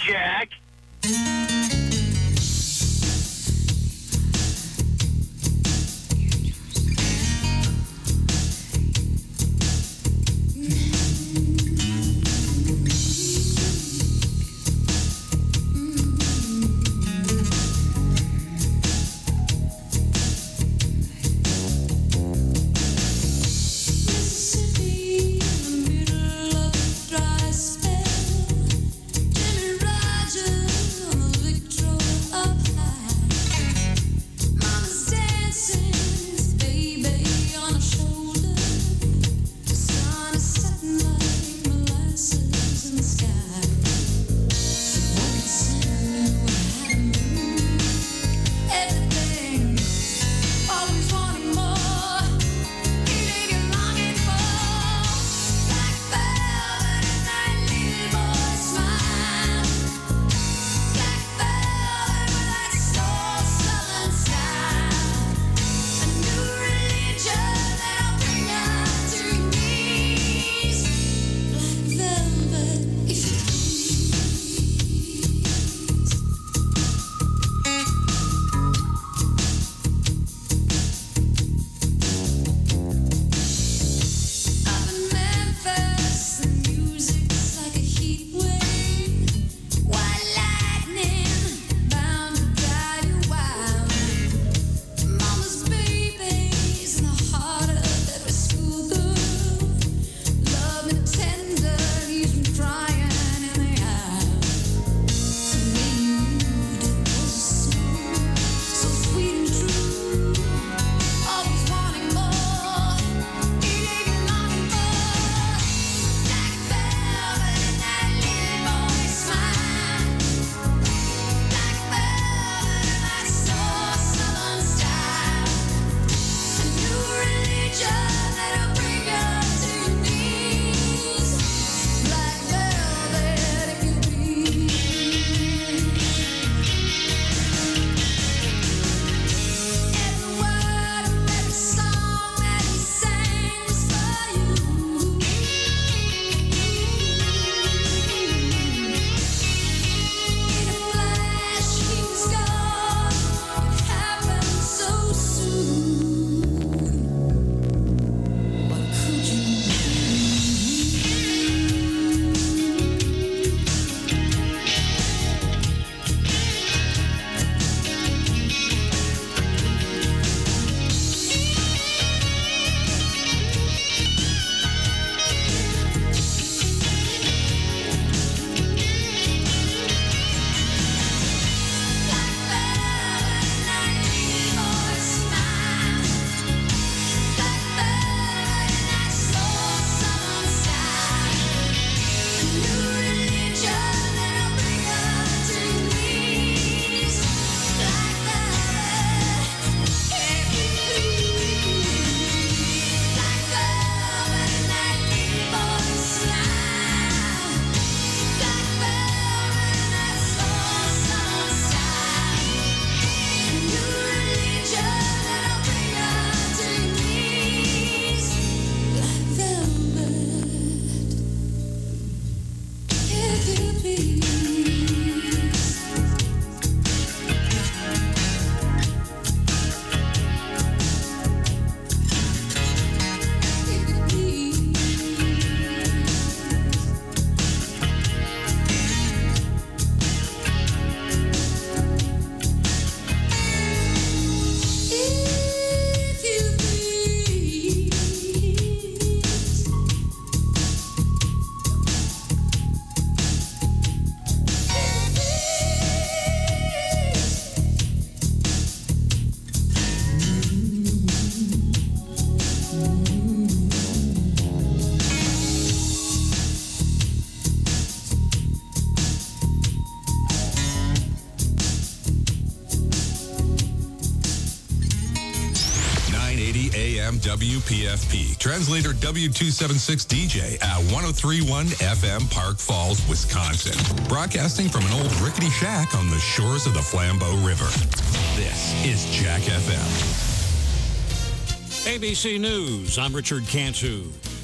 Jack. WPFP. Translator W276 DJ at 103.1 FM, Park Falls, Wisconsin. Broadcasting from an old rickety shack on the shores of the Flambeau River. This is Jack FM. ABC News, I'm Richard Cantu.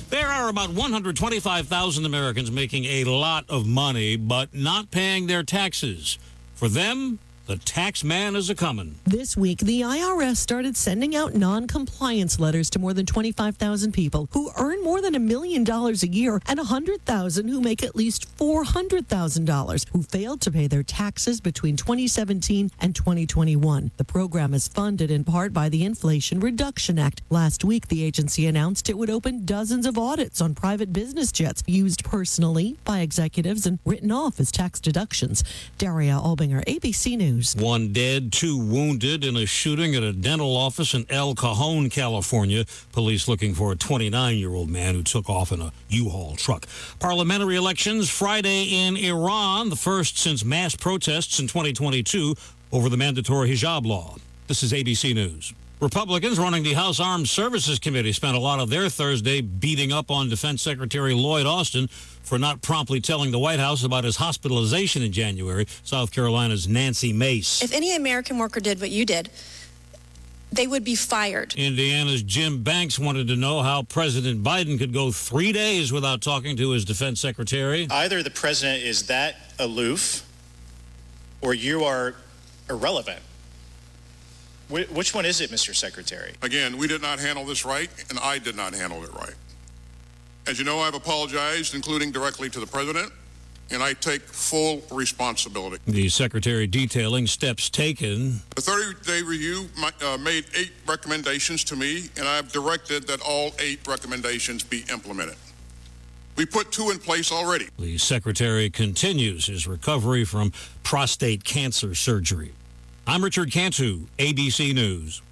There are about 125,000 Americans making a lot of money, but not paying their taxes. For them, the tax man is a-comin'. This week, the IRS started sending out non-compliance letters to more than 25,000 people who earn more than $1 million a year and 100,000 who make at least $400,000 who failed to pay their taxes between 2017 and 2021. The program is funded in part by the Inflation Reduction Act. Last week, the agency announced it would open dozens of audits on private business jets used personally by executives and written off as tax deductions. Daria Albinger, ABC News. One dead, 2 wounded in a shooting at a dental office in El Cajon, California. Police looking for a 29-year-old man who took off in a U-Haul truck. Parliamentary elections Friday in Iran, the first since mass protests in 2022 over the mandatory hijab law. This is ABC News. Republicans running the House Armed Services Committee spent a lot of their Thursday beating up on Defense Secretary Lloyd Austin for not promptly telling the White House about his hospitalization in January. South Carolina's Nancy Mace. If any American worker did what you did, they would be fired. Indiana's Jim Banks wanted to know how President Biden could go 3 days without talking to his defense secretary. Either the president is that aloof or you are irrelevant. Which one is it, Mr. Secretary? Again, we did not handle this right, and I did not handle it right. As you know, I've apologized, including directly to the president, and I take full responsibility. The secretary detailing steps taken. The 30-day review made 8 recommendations to me, and I've directed that all 8 recommendations be implemented. We put 2 in place already. The secretary continues his recovery from prostate cancer surgery. I'm Richard Cantu, ABC News.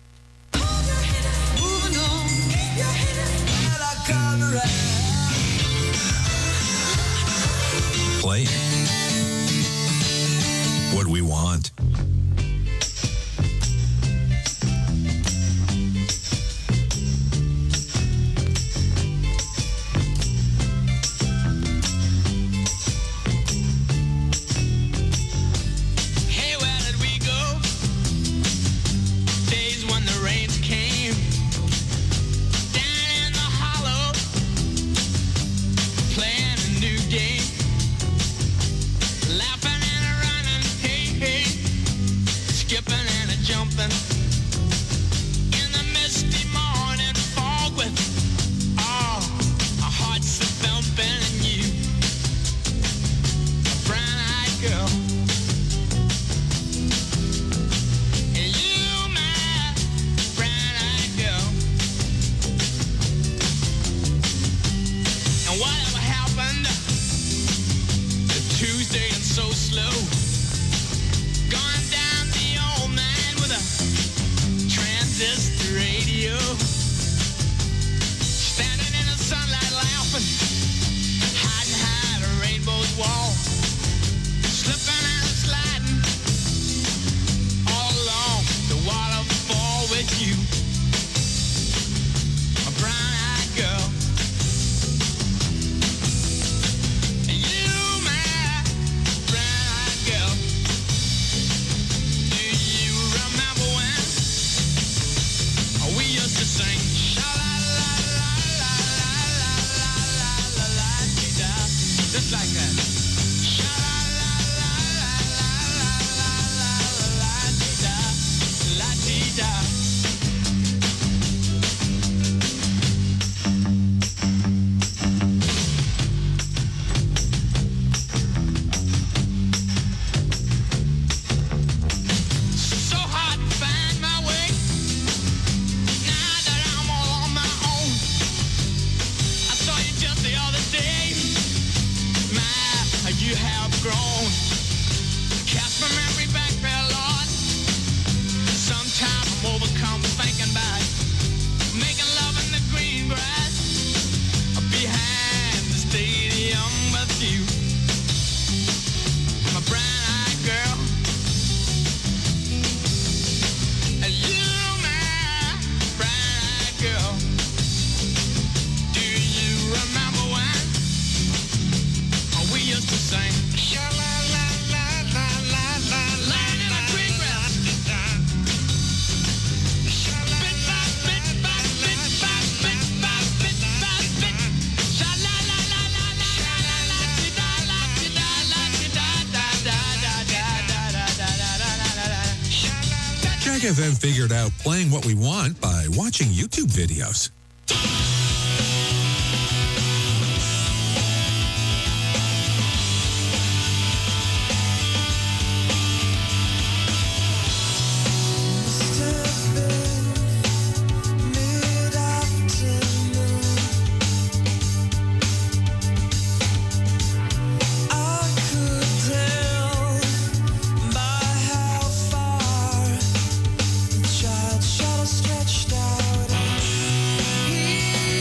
Play what we want. FM figured out playing what we want by watching YouTube videos. Stretched out, he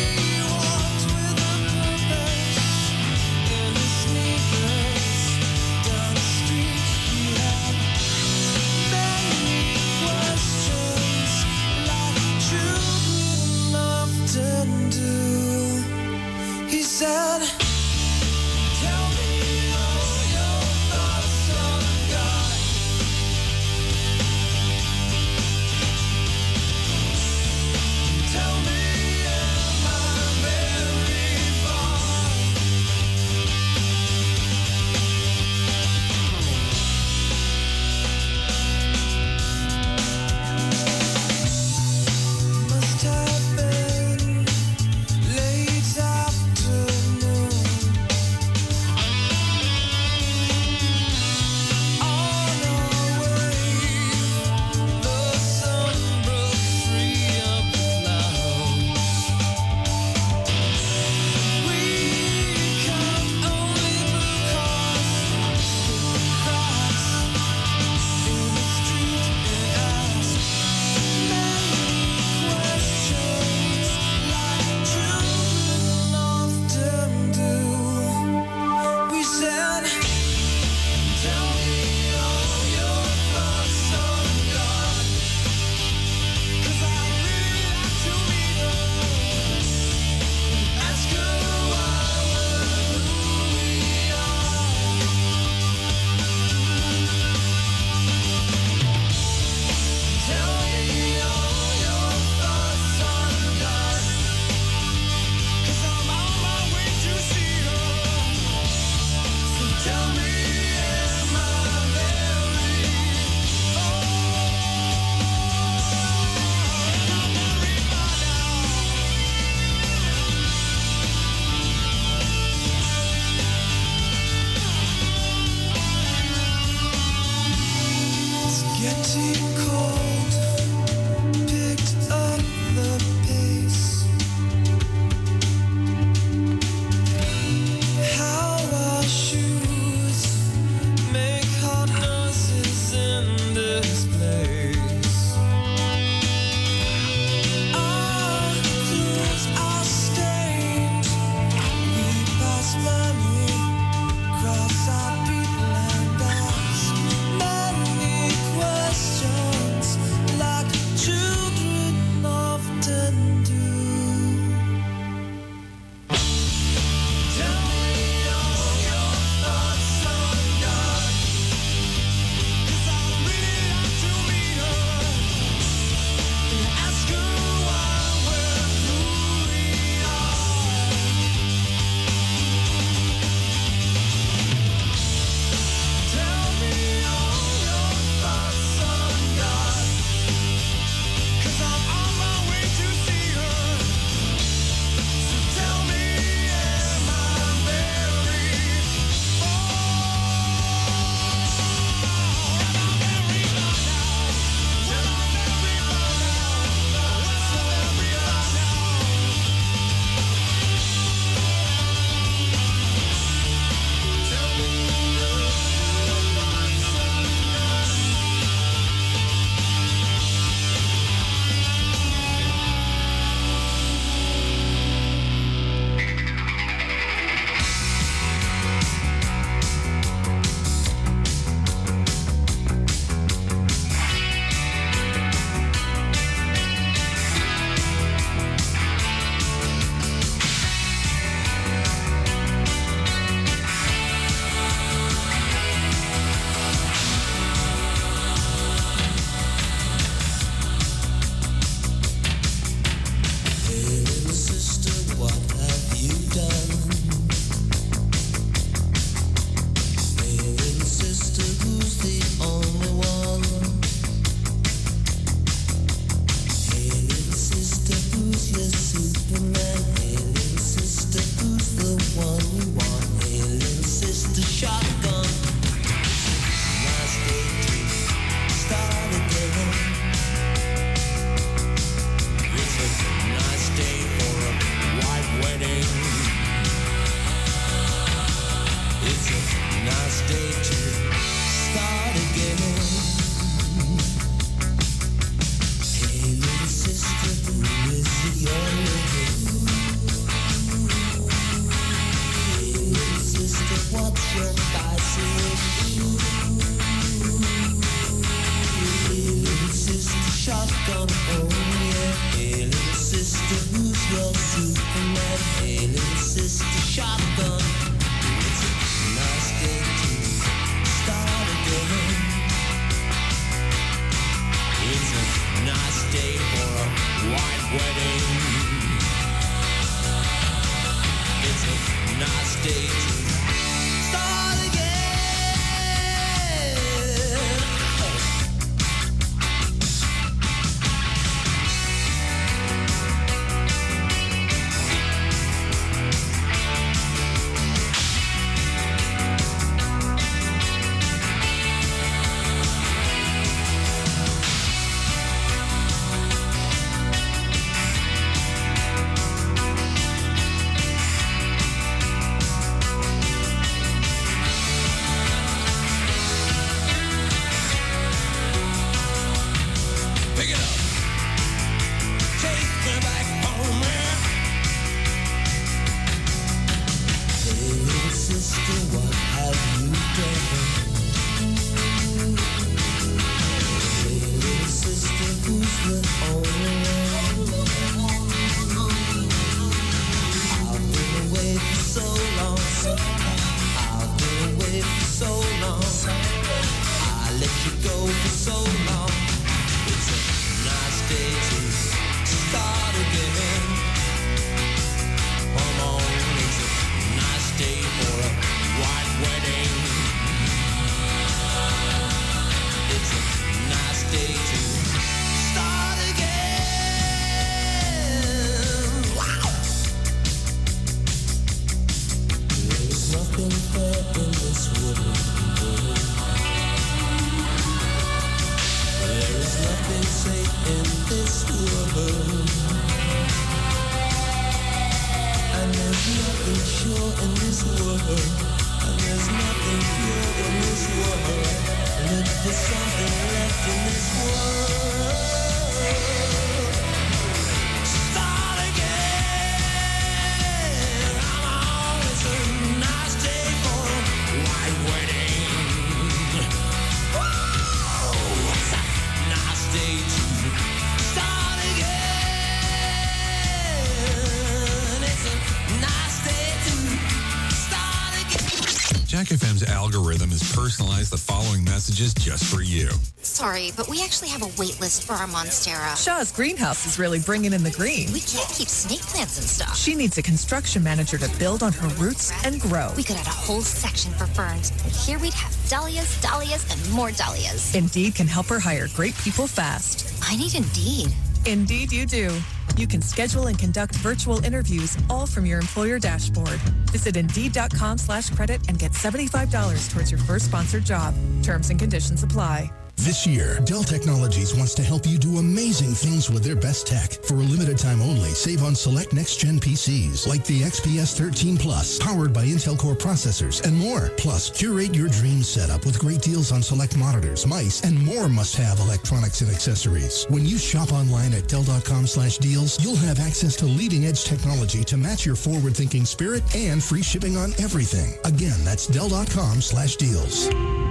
Jack FM's algorithm has personalized the following messages just for you. Sorry, but we actually have a wait list for our Monstera. Shaw's greenhouse is really bringing in the green. We can't keep snake plants and stuff. She needs a construction manager to build on her roots and grow. We could add a whole section for ferns. And here we'd have dahlias, dahlias, and more dahlias. Indeed can help her hire great people fast. I need Indeed. Indeed you do. You can schedule and conduct virtual interviews all from your employer dashboard. Visit Indeed.com/credit and get $75 towards your first sponsored job. Terms and conditions apply. This year, Dell Technologies wants to help you do amazing things with their best tech. For a limited time only, save on select next-gen PCs like the XPS 13 Plus, powered by Intel Core processors, and more. Plus, curate your dream setup with great deals on select monitors, mice, and more must-have electronics and accessories. When you shop online at Dell.com/deals, you'll have access to leading-edge technology to match your forward-thinking spirit and free shipping on everything. Again, that's Dell.com/deals.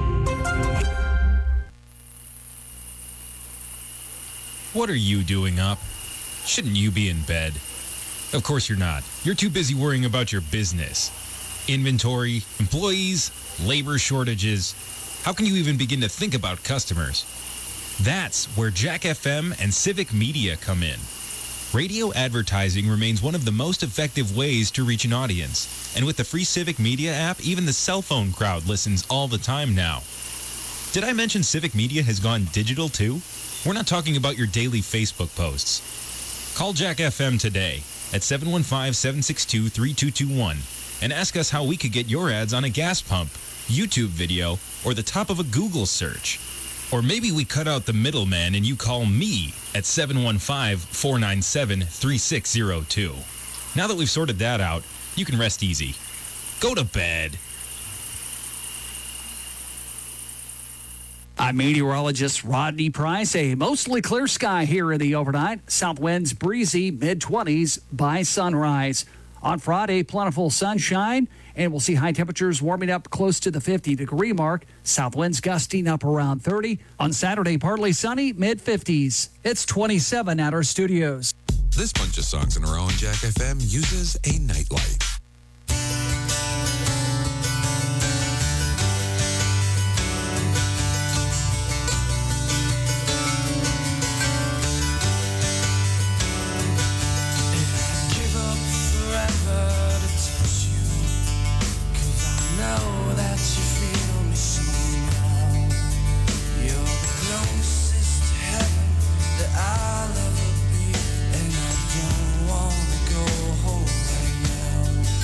What are you doing up? Shouldn't you be in bed? Of course you're not. You're too busy worrying about your business. Inventory, employees, labor shortages. How can you even begin to think about customers? That's where Jack FM and Civic Media come in. Radio advertising remains one of the most effective ways to reach an audience. And with the free Civic Media app, even the cell phone crowd listens all the time now. Did I mention Civic Media has gone digital too? We're not talking about your daily Facebook posts. Call Jack FM today at 715-762-3221 and ask us how we could get your ads on a gas pump, YouTube video, or the top of a Google search. Or maybe we cut out the middleman and you call me at 715-497-3602. Now that we've sorted that out, you can rest easy. Go to bed. I'm meteorologist Rodney Price. A mostly clear sky here in the overnight. South winds breezy, mid-20s by sunrise. On Friday, plentiful sunshine, and we'll see high temperatures warming up close to the 50-degree mark. South winds gusting up around 30. On Saturday, partly sunny, mid-50s. It's 27 at our studios. This bunch of songs in a row on Jack FM uses a nightlight. I'll ever be, and I don't wanna go home right now.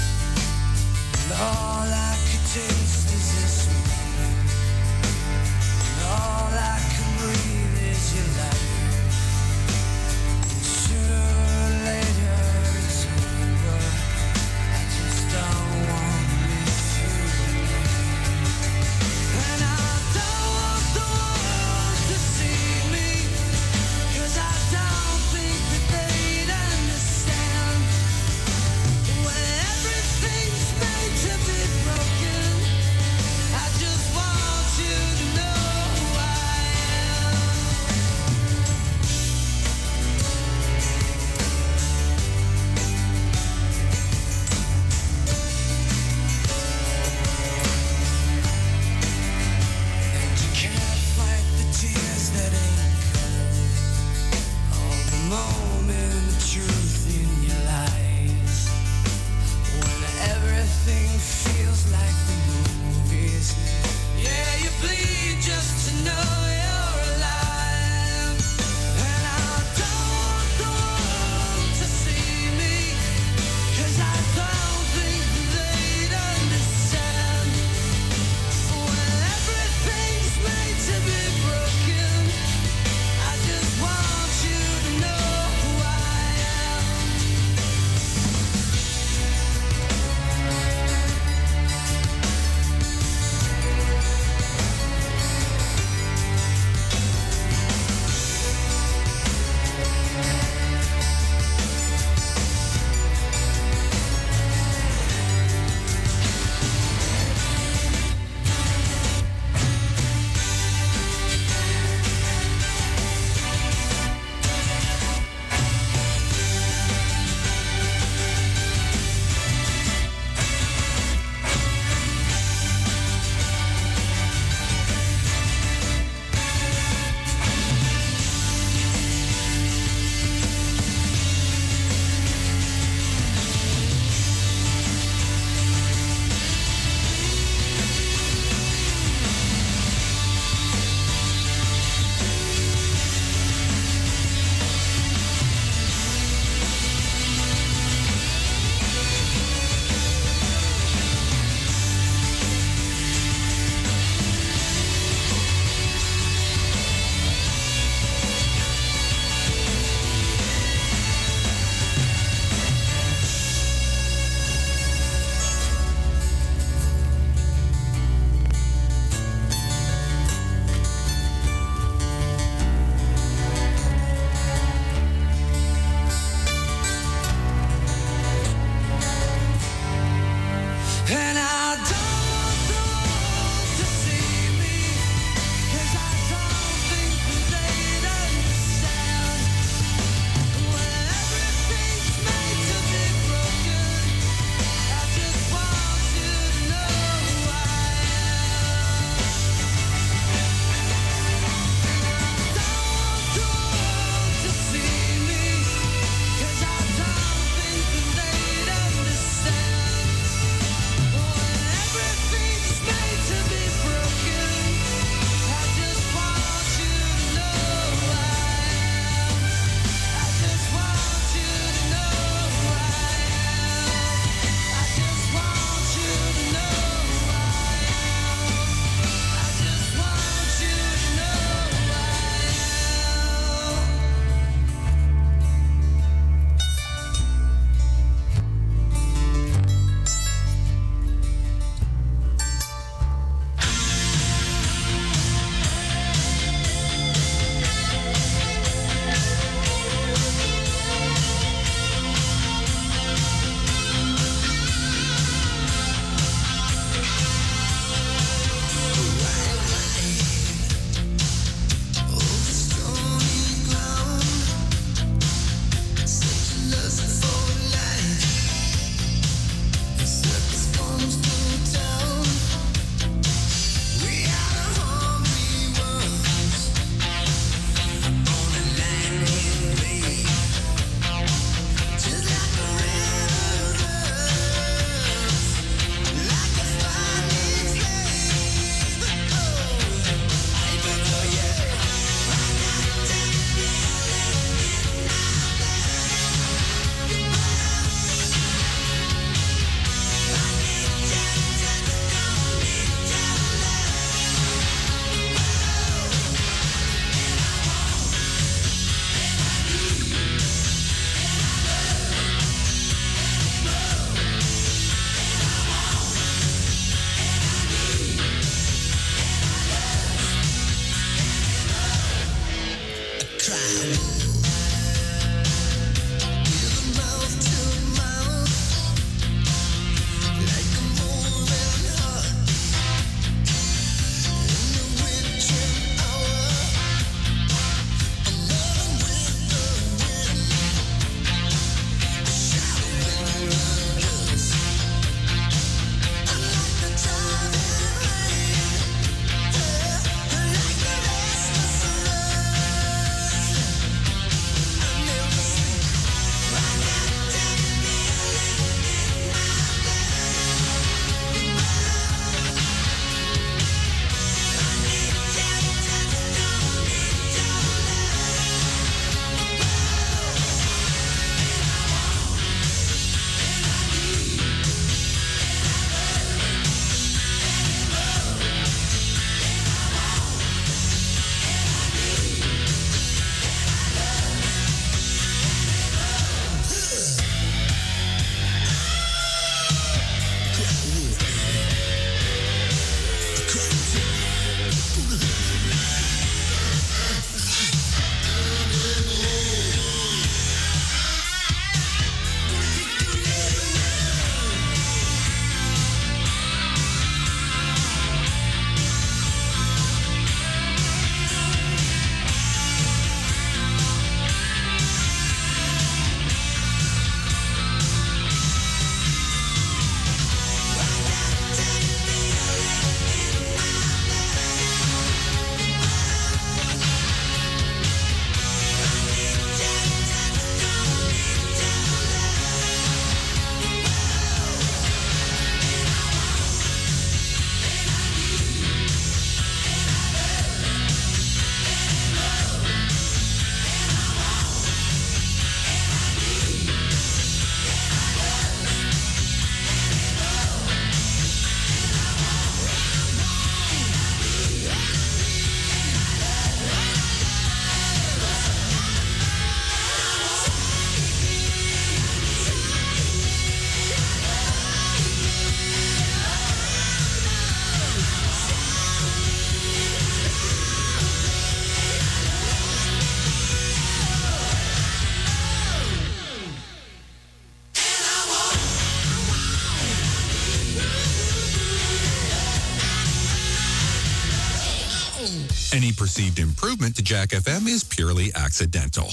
Any perceived improvement to Jack FM is purely accidental.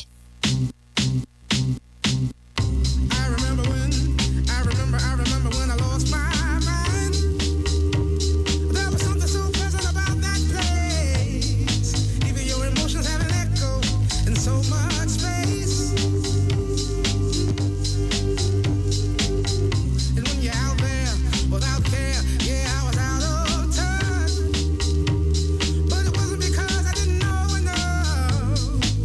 I remember when I lost my mind. There was something so pleasant about that place. Even your emotions have an echo in so much space. And when you're out there without care, yeah, I was out of touch. But it wasn't because I didn't know enough.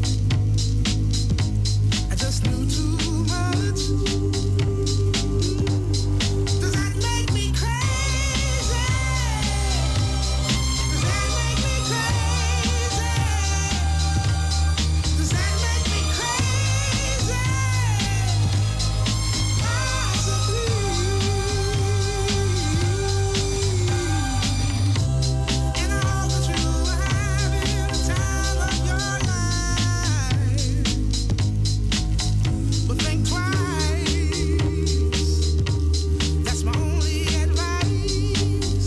I just knew too much. Does that make me crazy? Does that make me crazy? Does that make me crazy? Possibly. And I hope that you are having the time of your life. But think twice. That's my only advice.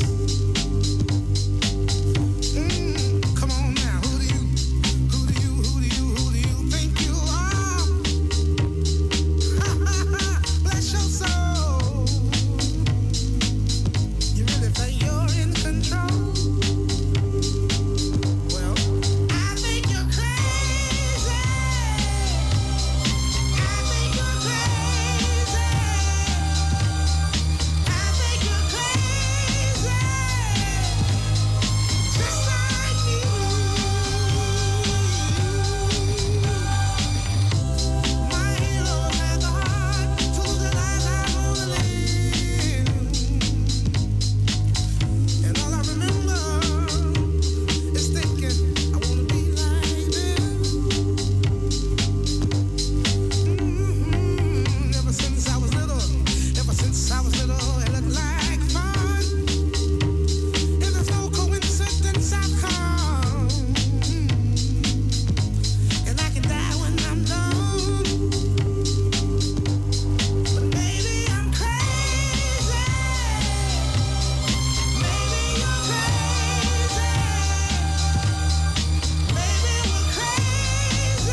Come on now, who do you think you are? Bless your soul. You really think you're in control? Well, I think you're crazy. I think you're crazy. I think you're crazy. Just like me. My hero had the heart to lose the life I wanna live. And all I remember is thinking I wanna be like them. Ever since I was little, it looked like fun. If there's no coincidence, I've come. And I can die when I'm done. But maybe I'm crazy. Maybe you're crazy. Maybe we're crazy.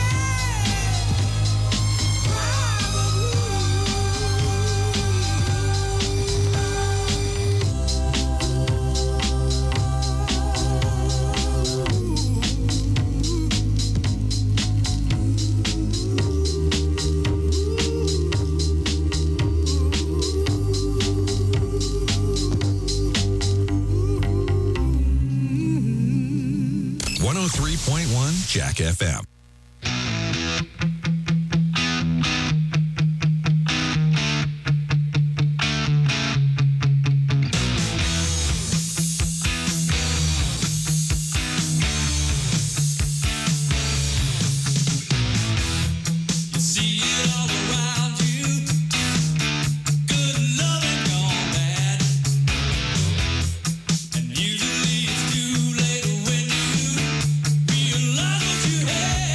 Probably. 103.1 Jack FM. Usually it's too late when you realize what you had.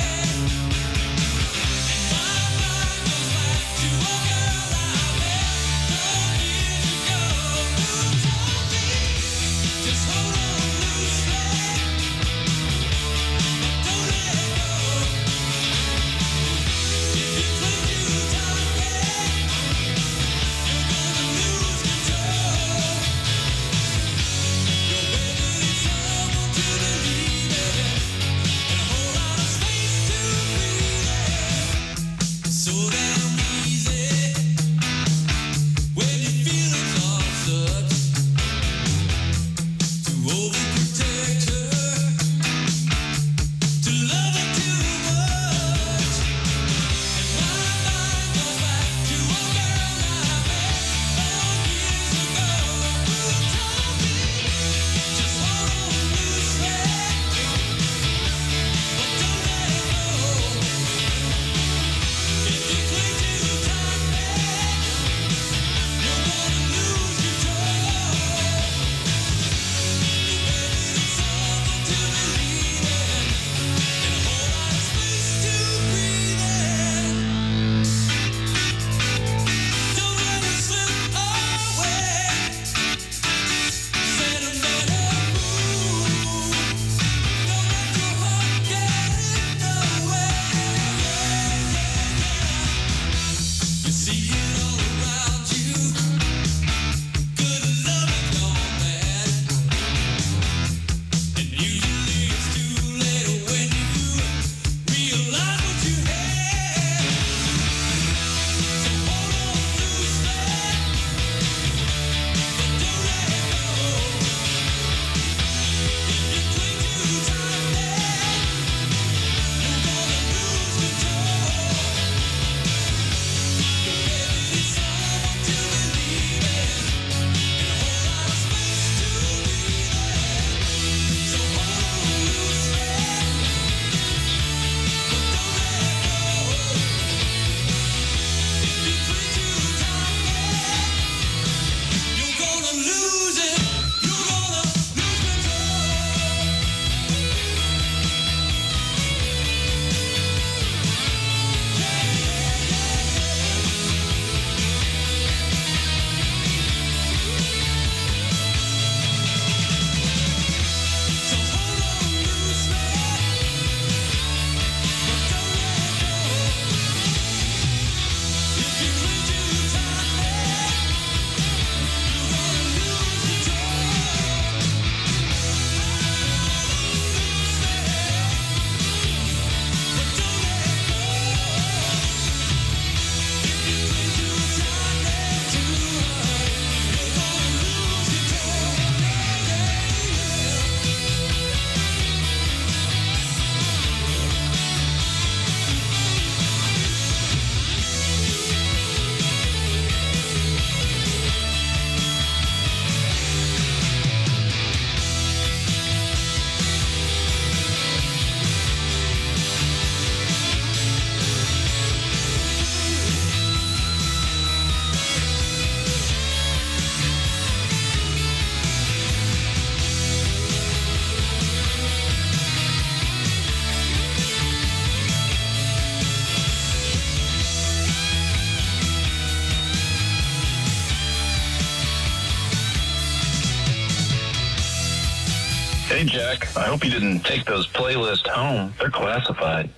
Hey, Jack. I hope you didn't take those playlists home. They're classified.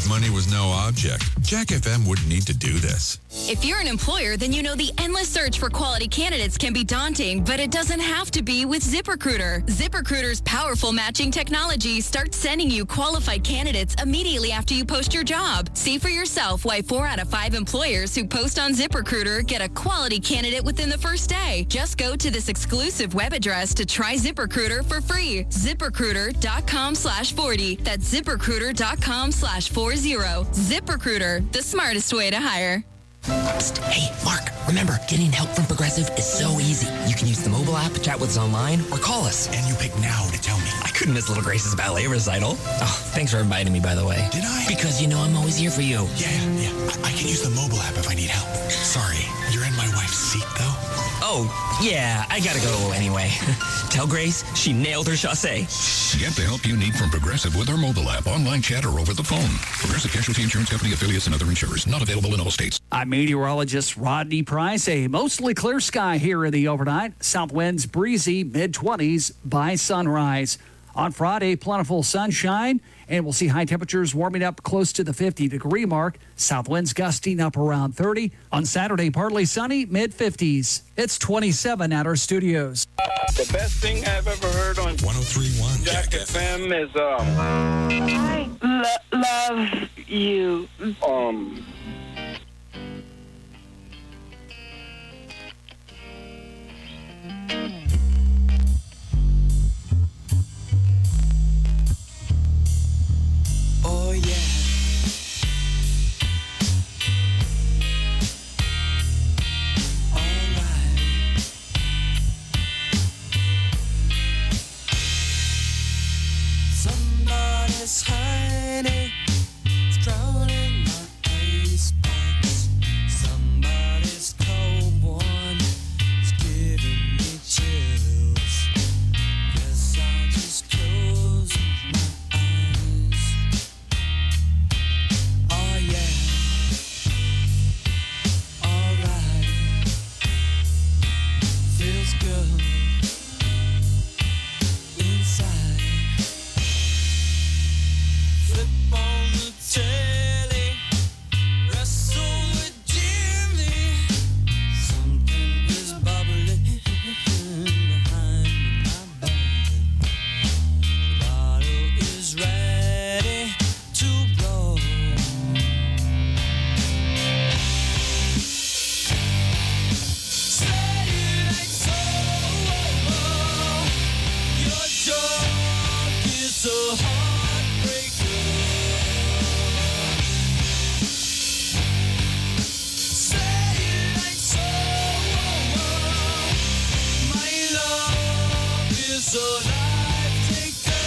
money was no object, Jack FM wouldn't need to do this. If you're an employer, then you know the endless search for quality candidates can be daunting, but it doesn't have to be with ZipRecruiter. ZipRecruiter's powerful matching technology starts sending you qualified candidates immediately after you post your job. See for yourself why 4 out of 5 employers who post on ZipRecruiter get a quality candidate within the first day. Just go to this exclusive web address to try ZipRecruiter for free. ZipRecruiter.com/40. That's ZipRecruiter.com/40. ZipRecruiter, the smartest way to hire. Psst. Hey, Mark, remember, getting help from Progressive is so easy. You can use the mobile app, chat with us online, or call us. And you pick now to tell me. I couldn't miss Little Grace's ballet recital. Oh, thanks for inviting me, by the way. Did I? Because you know I'm always here for you. Yeah. I can use the mobile app if I need help. Sorry, you're in my wife's seat, though? Oh, yeah, I gotta go anyway. Tell Grace she nailed her chassé. Get the help you need from Progressive with our mobile app, online chat, or over the phone. Progressive Casualty Insurance Company, affiliates, and other insurers. Not available in all states. I'm meteorologist Rodney Price. A mostly clear sky here in the overnight. South winds breezy, mid-20s by sunrise. On Friday, plentiful sunshine, and we'll see high temperatures warming up close to the 50-degree mark. South winds gusting up around 30. On Saturday, partly sunny, mid-50s. It's 27 at our studios. The best thing I've ever heard on 103.1 Jack FM is I love you. Oh yeah. Somebody's hiding, it's drowning my icebox. Somebody's cold one is giving me chills. Guess I'll just close my eyes. Oh yeah, alright, feels good inside. Flip on the telly, wrestle with Jimmy. Something is bubbling behind my back. The bottle is ready to blow. Steady like so. Your joke is a heartbreaker. Steady like so. My love is a life taker.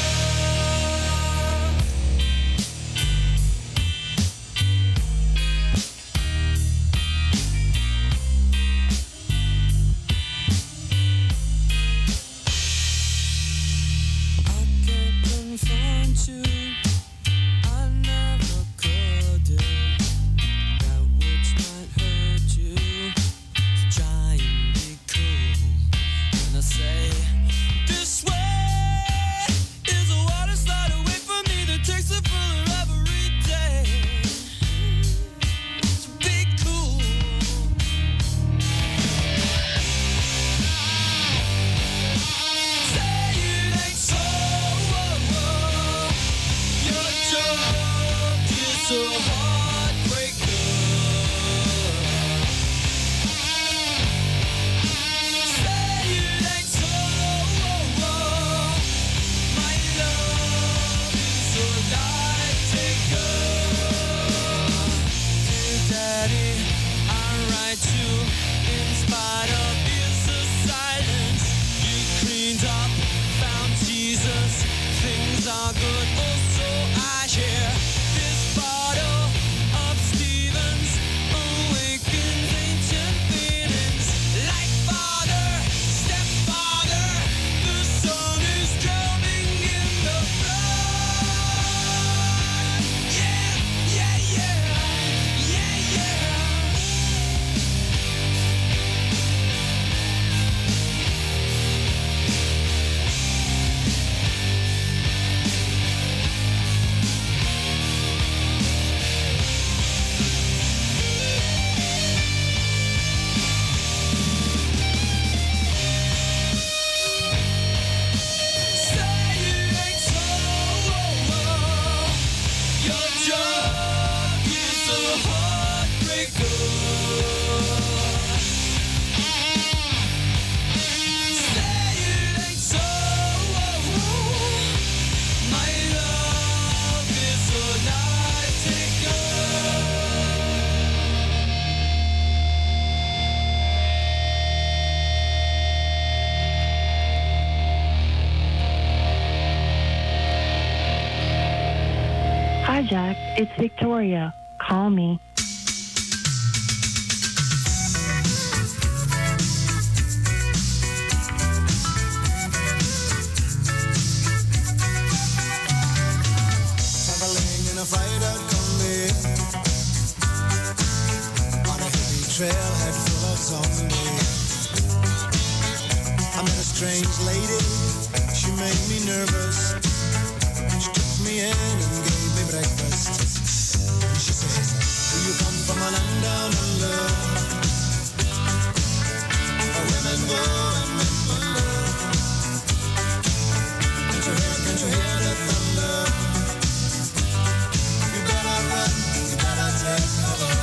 I can't confront you. I never could do that which might hurt you. So try and be cool. And I say this way. Hi, Jack. It's Victoria. Call me. Traveling in a fried-out Kombi on a hippie trailhead full of zombies. I met a strange lady. She made me nervous. She took me in and gave me breakfast. And she says, do you come from a land down under? Where women go and men wonder. Can't you hear the thunder? You better run, you better take cover.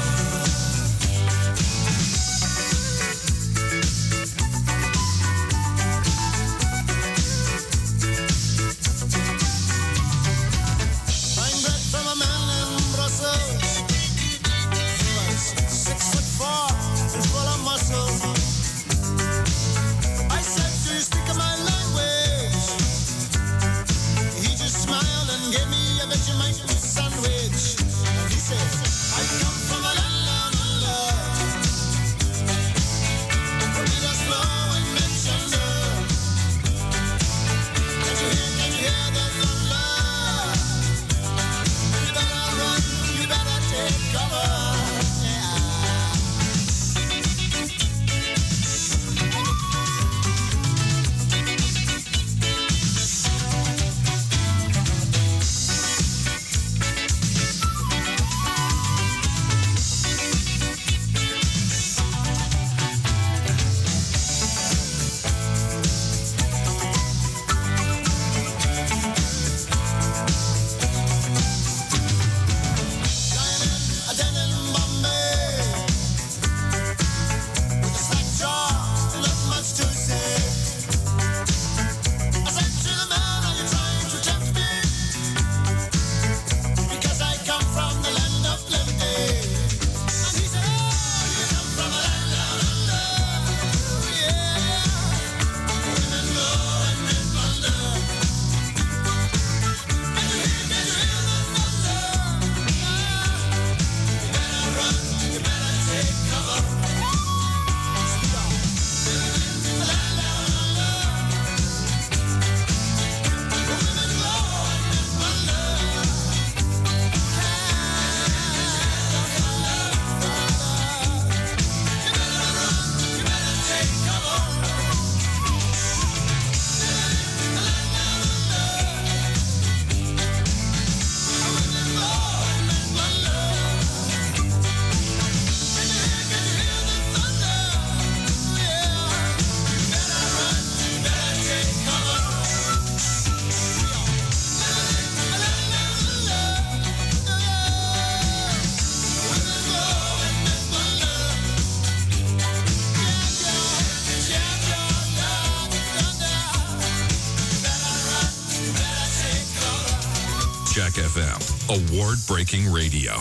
Jack FM, award-breaking radio.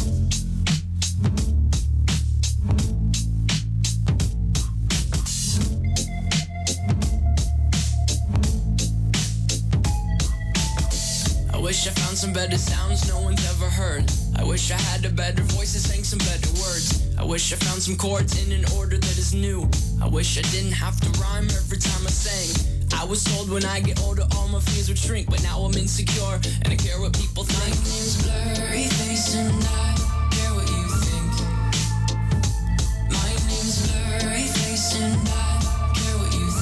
I wish I found some better sounds no one's ever heard. I wish I had a better voice and sang some better words. I wish I found some chords in an order that is new. I wish I didn't have to rhyme every time I sang. I was told when I get older all my fears would shrink, but now I'm insecure and I care what people think. My name's Blurry Face and I care what you think. My name's Blurry Face and I care what you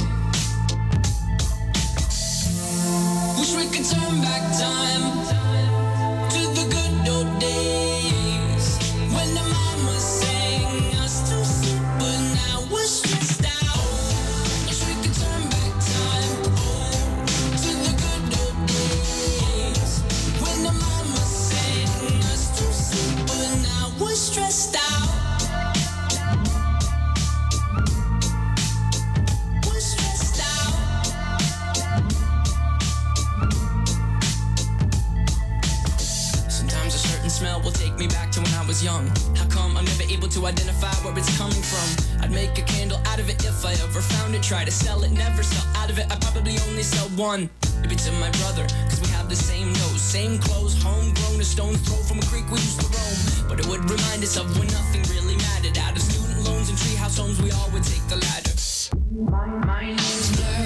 think. Wish we could turn back time to the good old days when the mama sang us to sleep, but now we're stressed out. Wish we could turn back time to the good old days when the mama sang us to sleep, but now we're stressed out. We're stressed out. Sometimes a certain smell will take me back to when I was young. How come I'm never able to identify where it's coming from. I'd make a candle out of it if I ever found it. Try to sell it, never sell out of it. I probably only sell one. Maybe to my brother, cause we have the same nose, same clothes, homegrown, a stone's throw from a creek we used to roam. But it would remind us of when nothing really mattered. Out of student loans and treehouse homes, we all would take the ladder. My name's Blur.